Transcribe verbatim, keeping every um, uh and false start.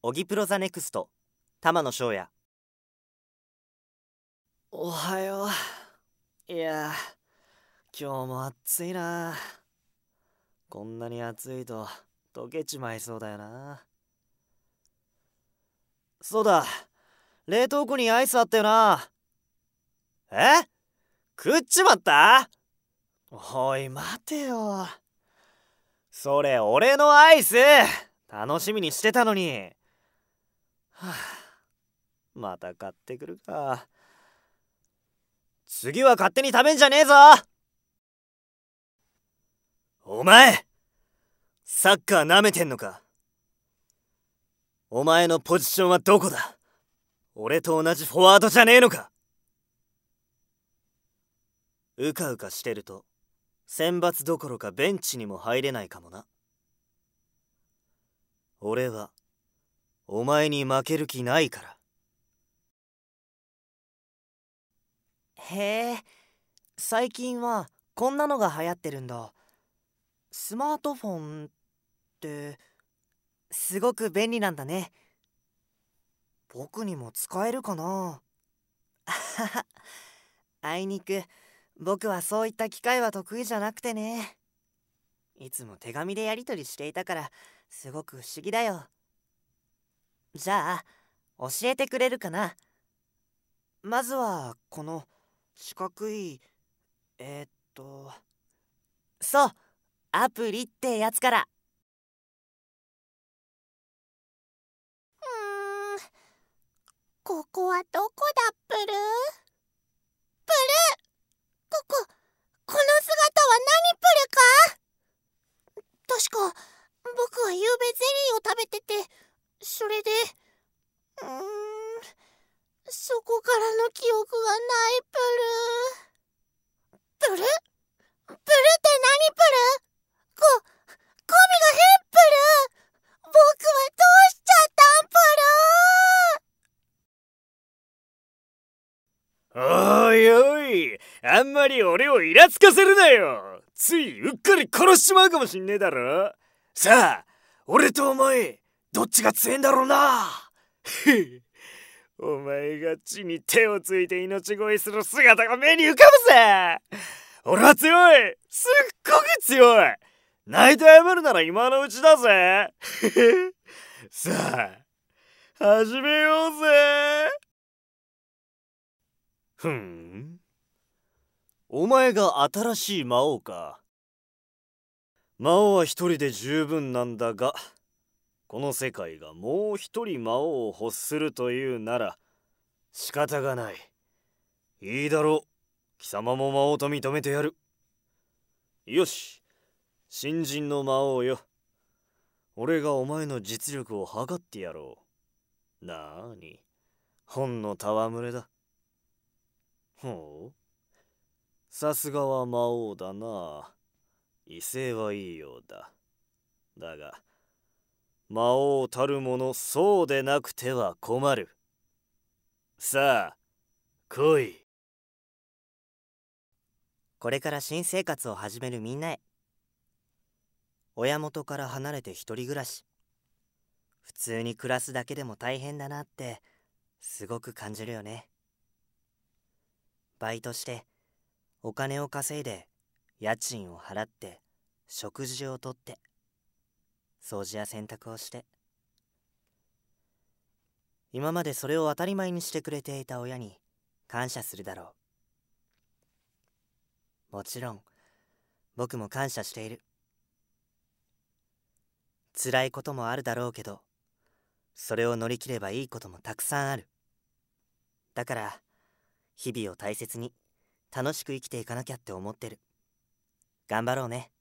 オギプロザネクスト玉野翔也。 おはよう。いや今日も暑いな。こんなに暑いと溶けちまいそうだよな。そうだ、冷凍庫にアイスあったよな。 え？食っちまった？ おい待てよ、 それ俺のアイス楽しみにしてたのに。 はあ、また買ってくるか。 次は勝手に食べんじゃねえぞ。お前サッカーなめてんのか？お前のポジションはどこだ？俺と同じフォワードじゃねえのか？うかうかしてると選抜どころかベンチにも入れないかもな。俺はお前に負ける気ないから。 へえ、最近はこんなのが流行ってるんだ。スマートフォンってすごく便利なんだね。僕にも使えるかな。あいにく僕はそういった機会は得意じゃなくてね。いつも手紙でやり取りしていたからすごく不思議だよ。じゃあ教えてくれるかな。まずはこの四角いえー、っとそう、アプリってやつから。 うーん、ここはどこだプル？プル、ここ、この姿は何プルか？確か僕はゆうべゼリーを食べてて、それでうーんそこからの記憶がないプル。プル？プルって何プル？こ、コミが変プル。僕はどうしちゃったんプル？ おいおい、あんまり俺をイラつかせるなよ。ついうっかり殺しちまうかもしんねえだろ。さあ俺とお前どっちが強えんだろうな。お前が地に手をついて命乞いする姿が目に浮かぶぜ。俺は強い、すっごく強い。泣いて謝るなら今のうちだぜ。さあ始めようぜ。ふん、お前が新しい魔王か。魔王は一人で十分なんだが、この世界がもう一人魔王を欲するというなら仕方がない。いいだろう、貴様も魔王と認めてやる。よし、新人の魔王よ、俺がお前の実力を測ってやろう。なーに、本の戯れだ。ほう、さすがは魔王だな。威勢はいいようだ。だが魔王たるものそうでなくては困る。さあ来い。 これから新生活を始めるみんなへ。親元から離れて一人暮らし、普通に暮らすだけでも大変だなってすごく感じるよね。バイトしてお金を稼いで家賃を払って食事をとって掃除や洗濯をして、今までそれを当たり前にしてくれていた親に感謝するだろう。もちろん僕も感謝している。辛いこともあるだろうけど、それを乗り切ればいいこともたくさんある。だから日々を大切に楽しく生きていかなきゃって思ってる。頑張ろうね。